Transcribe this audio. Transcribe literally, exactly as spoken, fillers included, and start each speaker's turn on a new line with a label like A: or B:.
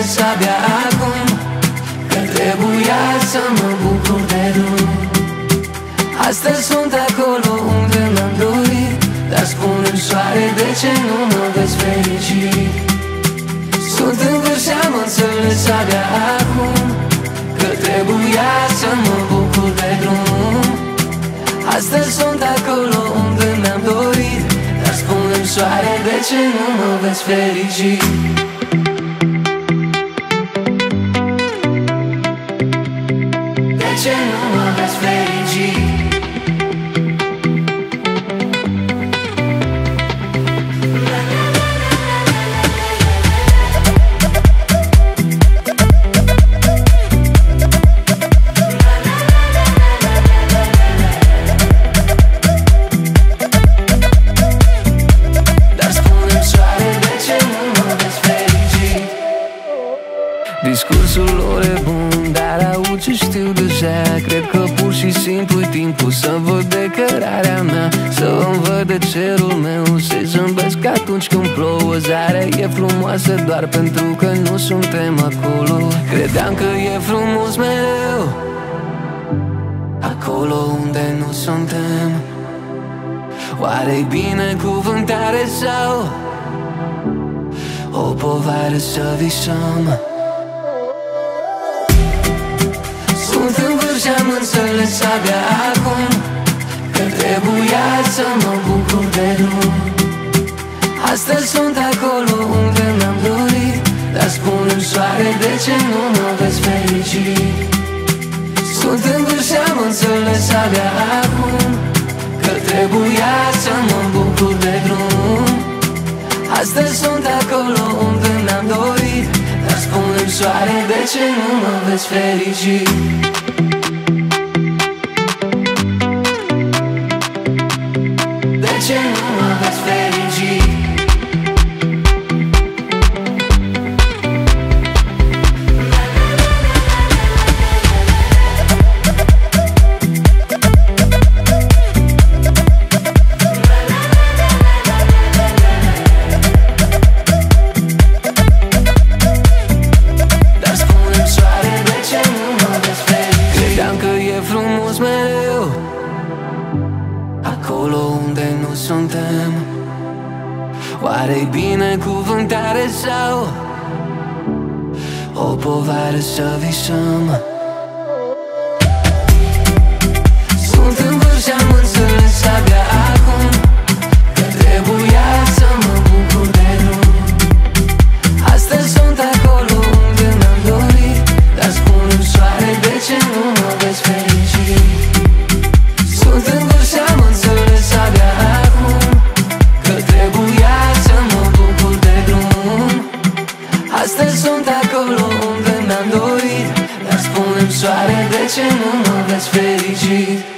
A: înțeles abia acum că trebuia să mă bucur de drum. Astăzi sunt acolo unde m-am dorit, dar spune-mi soare, de ce nu mă vezi fericit? Sunt în vârf și am înțeles abia acum că trebuia să mă bucur de drum. Astăzi sunt acolo unde mi-am dorit, dar spune-mi soare, de ce nu mă vezi fericit? De ce nu mă vezi fericit?
B: Discursul lor e bun, dar aud ce știu deja. Cred că pur și simplu e timpul să-mi văd de cărarea mea, să îmi văd de cerul meu, să-i zâmbesc atunci când plouă. Zarea e frumoasă doar pentru că nu suntem acolo. Credeam că e frumos mereu acolo unde nu suntem. Oare-i binecuvântare sau o povară să visăm?
A: Sunt în vârf și am înțeles abia acum că trebuia să mă bucur de drum. Astăzi sunt acolo unde mi-am dorit, dar spune-mi soare, de ce nu mă vezi fericit? Sunt în vârf și am înțeles abia acum că trebuia să mă bucur de drum. Astăzi sunt acolo unde mi-am dorit, dar spune-mi soare, de ce nu mă vezi fericit? De ce nu mă vezi fericit?
B: Frumos mereu acolo unde nu suntem. Oare-i binecuvântare sau o povară să visăm?
A: Sunt în vârf și am înțeles abia acum că trebuia să mă bucur de drum. Astăzi sunt acolo unde mi-am dorit, dar spune-mi soare, de ce nu mă vezi fericit? Sunt în vârf și am înțeles abia acum că trebuia să mă bucur de drum. Astăzi sunt acolo unde mi-am dorit, dar spune-mi soare, de ce nu mă vezi fericit?